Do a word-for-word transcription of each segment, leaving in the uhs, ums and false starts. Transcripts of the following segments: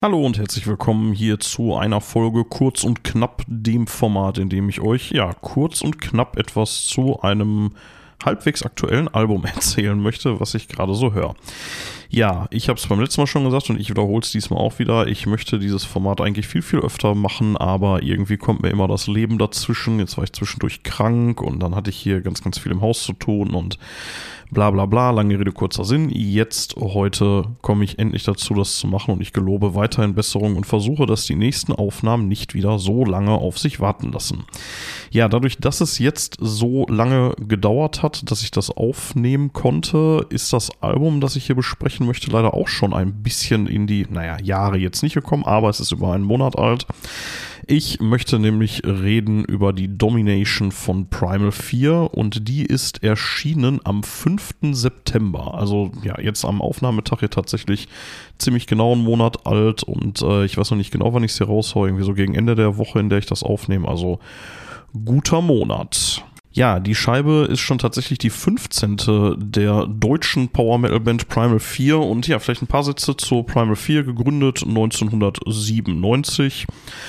Hallo und herzlich willkommen hier zu einer Folge Kurz und Knapp, dem Format, in dem ich euch ja kurz und knapp etwas zu einem halbwegs aktuellen Album erzählen möchte, was ich gerade so höre. Ja, ich habe es beim letzten Mal schon gesagt und ich wiederhole es diesmal auch wieder. Ich möchte dieses Format eigentlich viel, viel öfter machen, aber irgendwie kommt mir immer das Leben dazwischen. Jetzt war ich zwischendurch krank und dann hatte ich hier ganz, ganz viel im Haus zu tun und bla bla bla, lange Rede, kurzer Sinn. Jetzt, heute, komme ich endlich dazu, das zu machen und ich gelobe weiterhin Besserung und versuche, dass die nächsten Aufnahmen nicht wieder so lange auf sich warten lassen. Ja, dadurch, dass es jetzt so lange gedauert hat, dass ich das aufnehmen konnte, ist das Album, das ich hier besprechen möchte, leider auch schon ein bisschen in die, naja, Jahre jetzt nicht gekommen, aber es ist über einen Monat alt. Ich möchte nämlich reden über die Domination von Primal vier und die ist erschienen am fünften September, also ja, jetzt am Aufnahmetag hier tatsächlich ziemlich genau einen Monat alt und äh, ich weiß noch nicht genau, wann ich es hier raushaue, irgendwie so gegen Ende der Woche, in der ich das aufnehme, also guter Monat. Ja, die Scheibe ist schon tatsächlich die fünfzehnte der deutschen Power-Metal-Band Primal vier und ja, vielleicht ein paar Sätze zur Primal vier, gegründet neunzehnhundertsiebenundneunzig.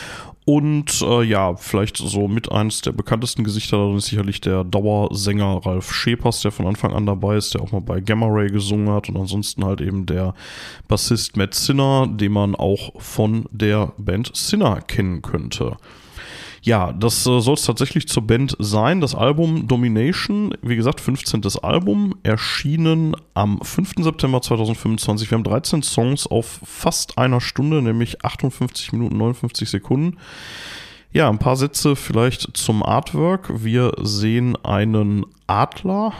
Und äh, ja, vielleicht so mit eins der bekanntesten Gesichter darin ist sicherlich der Dauersänger Ralf Schepers, der von Anfang an dabei ist, der auch mal bei Gamma Ray gesungen hat und ansonsten halt eben der Bassist Matt Sinner, den man auch von der Band Sinner kennen könnte. Ja, das äh, soll es tatsächlich zur Band sein. Das Album Domination, wie gesagt, fünfzehntes Album, erschienen am fünften September zweitausendfünfundzwanzig. Wir haben dreizehn Songs auf fast einer Stunde, nämlich achtundfünfzig Minuten neunundfünfzig Sekunden. Ja, ein paar Sätze vielleicht zum Artwork. Wir sehen einen Adler,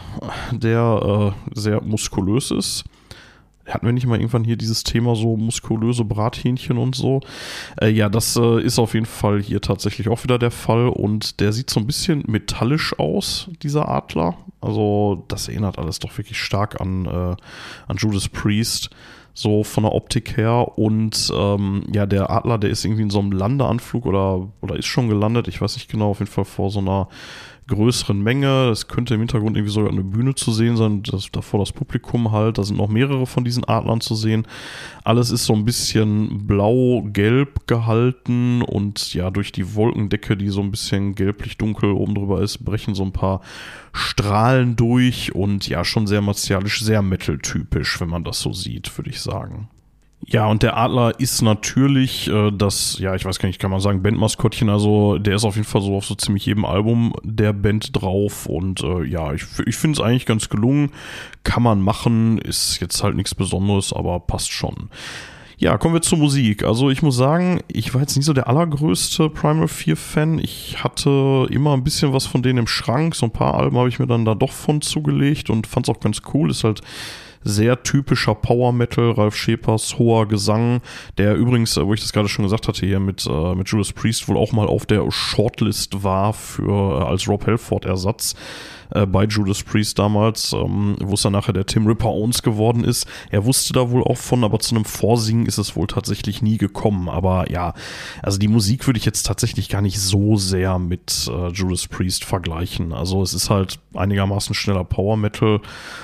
der äh, sehr muskulös ist. Hatten wir nicht mal irgendwann hier dieses Thema so muskulöse Brathähnchen und so? Äh, ja, das äh, ist auf jeden Fall hier tatsächlich auch wieder der Fall und der sieht so ein bisschen metallisch aus, dieser Adler. Also das erinnert alles doch wirklich stark an, äh, an Judas Priest, so von der Optik her. Und ähm, ja, der Adler, der ist irgendwie in so einem Landeanflug oder, oder ist schon gelandet, ich weiß nicht genau, auf jeden Fall vor so einer größeren Menge. Es könnte im Hintergrund irgendwie sogar eine Bühne zu sehen sein, das, davor das Publikum halt. Da sind noch mehrere von diesen Adlern zu sehen. Alles ist so ein bisschen blau-gelb gehalten und ja, durch die Wolkendecke, die so ein bisschen gelblich-dunkel oben drüber ist, brechen so ein paar Strahlen durch und ja, schon sehr martialisch, sehr metal-typisch, wenn man das so sieht, würde ich sagen. Ja, und der Adler ist natürlich äh, das, ja, ich weiß gar nicht, kann man sagen, Bandmaskottchen, also der ist auf jeden Fall so auf so ziemlich jedem Album der Band drauf und äh, ja, ich, ich finde es eigentlich ganz gelungen, kann man machen, ist jetzt halt nichts Besonderes, aber passt schon. Ja, kommen wir zur Musik. Also ich muss sagen, ich war jetzt nicht so der allergrößte Primal vier Fan. Ich hatte immer ein bisschen was von denen im Schrank, so ein paar Alben habe ich mir dann da doch von zugelegt und fand es auch ganz cool, ist halt sehr typischer Power Metal, Ralf Schepers hoher Gesang, der übrigens, wo ich das gerade schon gesagt hatte, hier mit, äh, mit Judas Priest wohl auch mal auf der Shortlist war für äh, als Rob Halford Ersatz äh, bei Judas Priest damals, ähm, wo es dann nachher der Tim Ripper Owens geworden ist. Er wusste da wohl auch von, aber zu einem Vorsingen ist es wohl tatsächlich nie gekommen. Aber ja, also die Musik würde ich jetzt tatsächlich gar nicht so sehr mit äh, Judas Priest vergleichen. Also es ist halt einigermaßen schneller Power Metal.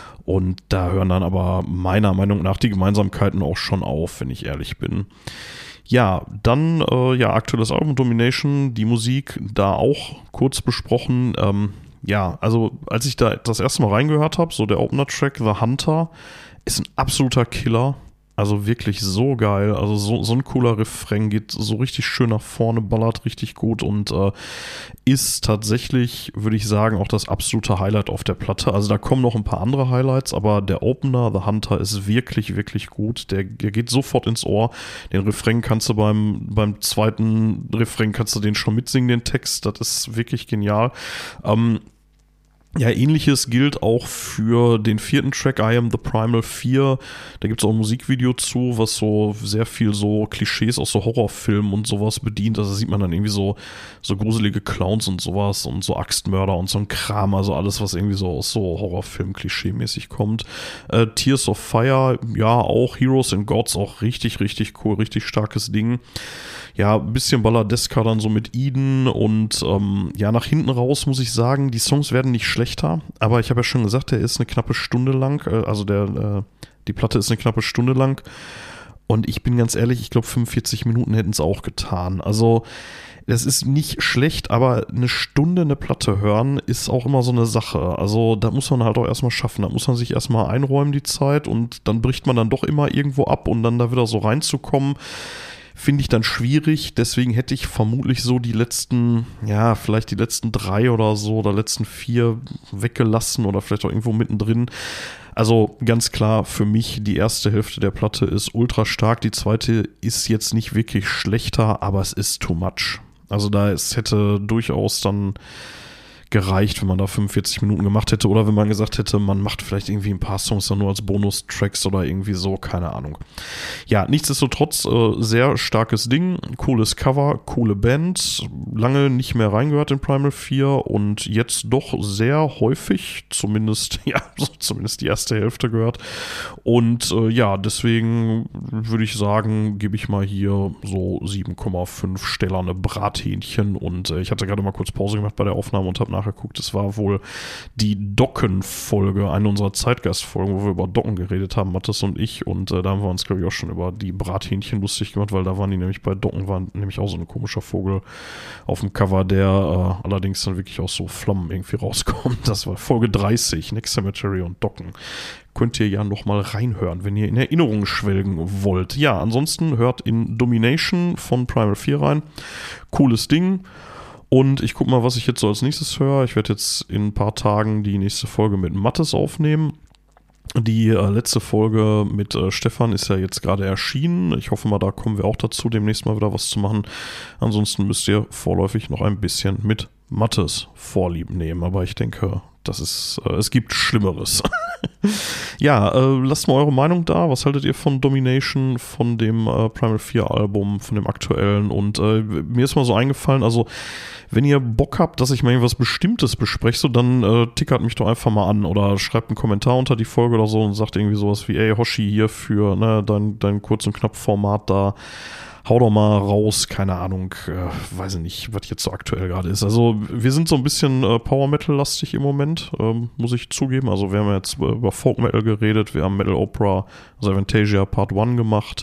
Und da hören dann aber meiner Meinung nach die Gemeinsamkeiten auch schon auf, wenn ich ehrlich bin. Ja, dann äh, ja, aktuelles Album Domination, die Musik da auch kurz besprochen. Ähm, ja, also als ich da das erste Mal reingehört habe, so der Opener-Track The Hunter ist ein absoluter Killer. Also wirklich so geil, also so, so ein cooler Refrain, geht so richtig schön nach vorne, ballert richtig gut und äh, ist tatsächlich, würde ich sagen, auch das absolute Highlight auf der Platte. Also da kommen noch ein paar andere Highlights, aber der Opener, The Hunter, ist wirklich, wirklich gut. Der, der geht sofort ins Ohr. Den Refrain kannst du beim, beim zweiten Refrain kannst du den schon mitsingen, den Text. Das ist wirklich genial. Ähm, Ja, ähnliches gilt auch für den vierten Track, I Am the Primal vier. Da gibt es auch ein Musikvideo zu, was so sehr viel so Klischees aus so Horrorfilmen und sowas bedient. Also sieht man dann irgendwie so, so gruselige Clowns und sowas und so Axtmörder und so ein Kram. Also alles, was irgendwie so aus so Horrorfilm-Klischee-mäßig kommt. Äh, Tears of Fire, ja, auch Heroes and Gods, auch richtig, richtig cool, richtig starkes Ding. Ja, ein bisschen Balladeska dann so mit Eden und ähm, ja, nach hinten raus muss ich sagen, die Songs werden nicht schlechter, aber ich habe ja schon gesagt, der ist eine knappe Stunde lang, äh, also der, äh, die Platte ist eine knappe Stunde lang Und ich bin ganz ehrlich, ich glaube fünfundvierzig Minuten hätten es auch getan. Also das ist nicht schlecht, aber eine Stunde eine Platte hören ist auch immer so eine Sache. Also da muss man halt auch erstmal schaffen. Da muss man sich erstmal einräumen die Zeit und dann bricht man dann doch immer irgendwo ab und dann da wieder so reinzukommen, finde ich dann schwierig. Deswegen hätte ich vermutlich so die letzten, ja, vielleicht die letzten drei oder so oder letzten vier weggelassen oder vielleicht auch irgendwo mittendrin. Also ganz klar für mich, die erste Hälfte der Platte ist ultra stark. Die zweite ist jetzt nicht wirklich schlechter, aber es ist too much. Also da es hätte durchaus dann gereicht, wenn man da fünfundvierzig Minuten gemacht hätte oder wenn man gesagt hätte, man macht vielleicht irgendwie ein paar Songs dann nur als Bonustracks oder irgendwie so, keine Ahnung. Ja, nichtsdestotrotz äh, sehr starkes Ding, cooles Cover, coole Band, lange nicht mehr reingehört in Primal vier und jetzt doch sehr häufig, zumindest, ja, so zumindest die erste Hälfte gehört und äh, ja, deswegen würde ich sagen, gebe ich mal hier so sieben Komma fünf Stellerne Brathähnchen und äh, ich hatte gerade mal kurz Pause gemacht bei der Aufnahme und habe nachgeguckt, es war wohl die Docken-Folge, eine unserer Zeitgast-Folgen, wo wir über Docken geredet haben, Mathis und ich, und äh, da haben wir uns, glaube ich, auch schon über die Brathähnchen lustig gemacht, weil da waren die nämlich bei Docken, war nämlich auch so ein komischer Vogel auf dem Cover, der äh, allerdings dann wirklich aus so Flammen irgendwie rauskommt. Das war Folge dreißig, Next Cemetery und Docken. Könnt ihr ja noch mal reinhören, wenn ihr in Erinnerungen schwelgen wollt. Ja, ansonsten hört in Domination von Primal vier rein. Cooles Ding. Und ich gucke mal, was ich jetzt so als nächstes höre. Ich werde jetzt in ein paar Tagen die nächste Folge mit Mathis aufnehmen. Die äh, letzte Folge mit äh, Stefan ist ja jetzt gerade erschienen. Ich hoffe mal, da kommen wir auch dazu, demnächst mal wieder was zu machen. Ansonsten müsst ihr vorläufig noch ein bisschen mit Mathis Vorlieb nehmen. Aber ich denke, das ist, äh, es gibt Schlimmeres. Ja, äh, lasst mal eure Meinung da. Was haltet ihr von Domination, von dem äh, Primal vier Album, von dem aktuellen? Und äh, mir ist mal so eingefallen, also wenn ihr Bock habt, dass ich mal irgendwas Bestimmtes bespreche, so dann äh, tickert mich doch einfach mal an oder schreibt einen Kommentar unter die Folge oder so und sagt irgendwie sowas wie, ey Hoshi, hier für ne, dein, dein kurz und knapp Format da. Hau doch mal raus, keine Ahnung, äh, weiß ich nicht, was jetzt so aktuell gerade ist. Also wir sind so ein bisschen äh, Power-Metal-lastig im Moment, ähm, muss ich zugeben. Also wir haben jetzt äh, über Folk-Metal geredet, wir haben Metal Opera, also Avantasia Part eins gemacht.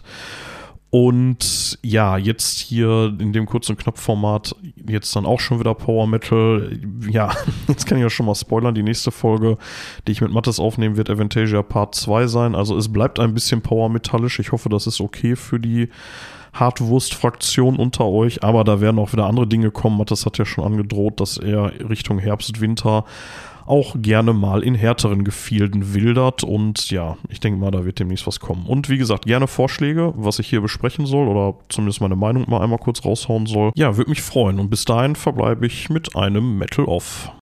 Und ja, jetzt hier in dem kurz und knapp Format jetzt dann auch schon wieder Power Metal. Ja, jetzt kann ich ja schon mal spoilern, die nächste Folge, die ich mit Mathis aufnehmen, wird Avantasia Part zwei sein. Also es bleibt ein bisschen Power Metallisch. Ich hoffe, das ist okay für die Hartwurst-Fraktion unter euch, aber da werden auch wieder andere Dinge kommen. Mathis hat ja schon angedroht, dass er Richtung Herbst, Winter auch gerne mal in härteren Gefilden wildert und ja, ich denke mal, da wird demnächst was kommen. Und wie gesagt, gerne Vorschläge, was ich hier besprechen soll oder zumindest meine Meinung mal einmal kurz raushauen soll. Ja, würde mich freuen und bis dahin verbleibe ich mit einem Metal Off.